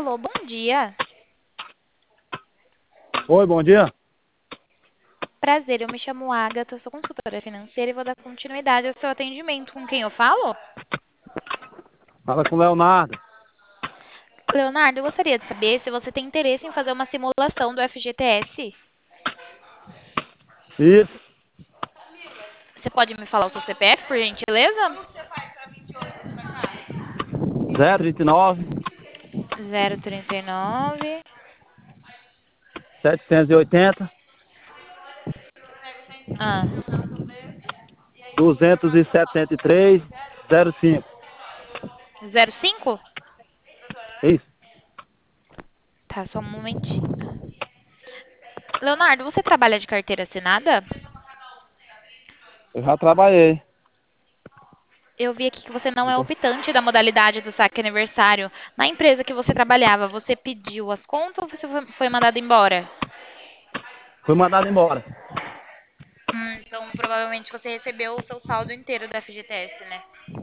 Alô, bom dia. Oi, bom dia. Prazer, eu me chamo Agatha, sou consultora financeira e vou dar continuidade ao seu atendimento. Com quem eu falo? Fala com o Leonardo. Leonardo, eu gostaria de saber se você tem interesse em fazer uma simulação do FGTS. Isso. Você pode me falar o seu CPF, por gentileza? 029 039. 780 Ah, 273 05. 05? Isso. Tá, só um momentinho. Leonardo, você trabalha de carteira assinada? Eu já trabalhei. Eu vi aqui que você não é optante da modalidade do saque aniversário. Na empresa que você trabalhava, você pediu as contas ou você foi mandado embora? Fui mandado embora. Então, provavelmente você recebeu o seu saldo inteiro do FGTS, né?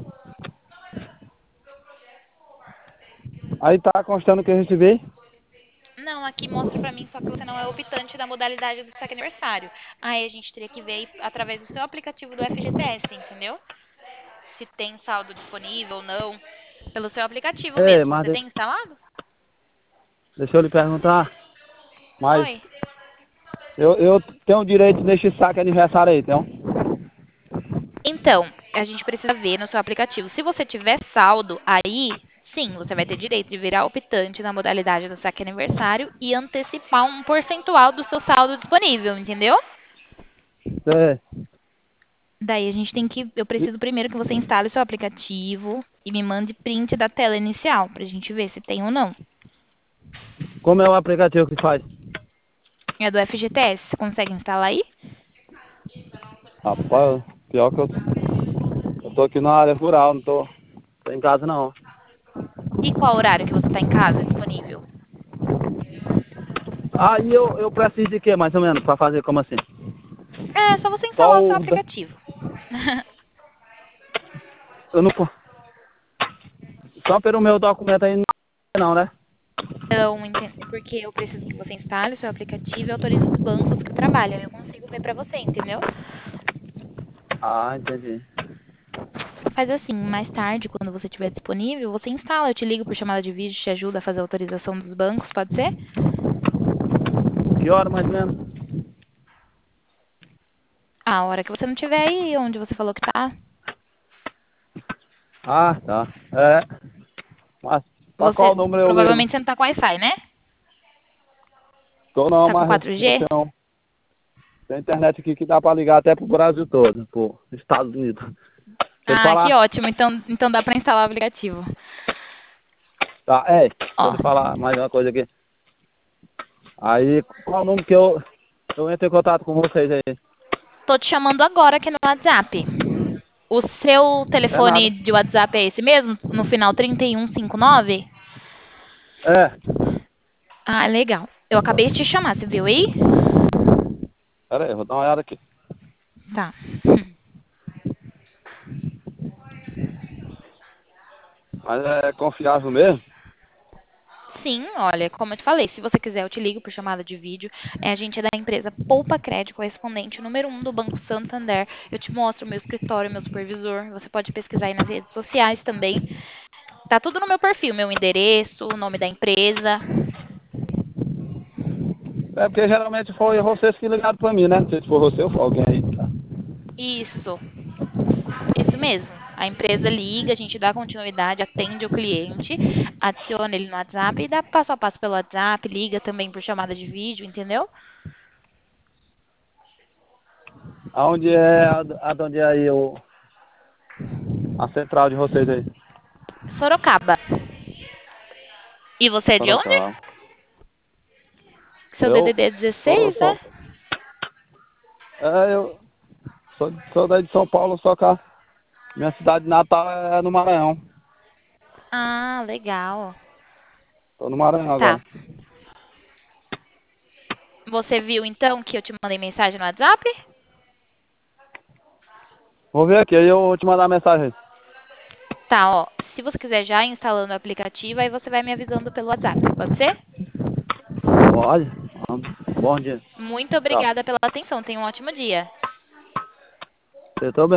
Aí tá constando que eu recebi. Não, aqui mostra pra mim só que você não é optante da modalidade do saque aniversário. Aí a gente teria que ver aí através do seu aplicativo do FGTS, entendeu? Se tem saldo disponível ou não. Pelo seu aplicativo É, mesmo. mas Você tem instalado? deixa eu lhe perguntar. Mas Oi. eu tenho direito neste saque aniversário aí, então. Então, a gente precisa ver no seu aplicativo. Se você tiver saldo, aí sim, você vai ter direito de virar optante na modalidade do saque aniversário e antecipar um percentual do seu saldo disponível, entendeu? É. Daí a gente tem que. Eu preciso primeiro que você instale o seu aplicativo e me mande print da tela inicial pra gente ver se tem ou não. Como é o aplicativo que faz? É do FGTS, você consegue instalar aí? Rapaz, pior que eu tô aqui na área rural, não tô em casa não. E qual horário que você está em casa disponível? Aí eu preciso de quê, mais ou menos, pra fazer como assim? É só você Só instalar o seu o... aplicativo. Eu não... Só pelo meu documento aí não, né? Então, porque eu preciso que você instale o seu aplicativo e autorize os bancos que trabalham. Eu consigo ver pra você, entendeu? Ah, entendi. Faz assim, mais tarde, quando você estiver disponível, você instala. Eu te ligo por chamada de vídeo, te ajuda a fazer a autorização dos bancos, pode ser? Que hora mais ou menos? A hora que você não tiver aí, onde você falou que tá. Ah, tá. É. Mas pra qual Você, número eu ligo? provavelmente você não tá com Wi-Fi, né? Tô não, Tá com mas eu 4G? tenho internet aqui que dá pra ligar até pro Brasil todo, pro Estados Unidos. Deixa eu lhe Ah, que falar. ótimo. Então dá pra instalar o aplicativo. Tá, deixa eu Ó, lhe falar mais uma coisa aqui. Aí, qual o número que eu entro em contato com vocês aí? tô te chamando agora aqui no WhatsApp. O seu É telefone nada. de WhatsApp é esse mesmo? No final 3159? É. Ah, legal. Eu acabei de te chamar, você viu aí? Pera aí, eu vou dar uma olhada aqui. Tá. Mas é confiável mesmo? Sim, olha, como eu te falei, se você quiser, eu te ligo por chamada de vídeo. A gente é da empresa Poupa Crédito, correspondente número 1 do Banco Santander. Eu te mostro o meu escritório, meu supervisor. Você pode pesquisar aí nas redes sociais também. Tá tudo no meu perfil, meu endereço, o nome da empresa. É porque geralmente foi vocês que ligaram pra mim, né? Não sei se foi você ou foi alguém aí. Tá? Isso, isso mesmo. A empresa liga, a gente dá continuidade, atende o cliente, adiciona ele no WhatsApp e dá passo a passo pelo WhatsApp, liga também por chamada de vídeo, entendeu? Aonde é, aonde é aí a central de vocês aí? Sorocaba. E você é de onde? Sorocaba. Seu Eu DDD é sou, 16, sou, né? eu sou daí de São Paulo, só que minha cidade natal é no Maranhão. Ah, legal. Tô no Maranhão Tá. agora. Você viu então que eu te mandei mensagem no WhatsApp? Vou ver aqui, aí eu vou te mandar a mensagem. Tá, ó. se você quiser já instalando o aplicativo, aí você vai me avisando pelo WhatsApp, pode ser? Pode. Bom dia. Muito Tchau. obrigada pela atenção. Tenha um ótimo dia. Você também.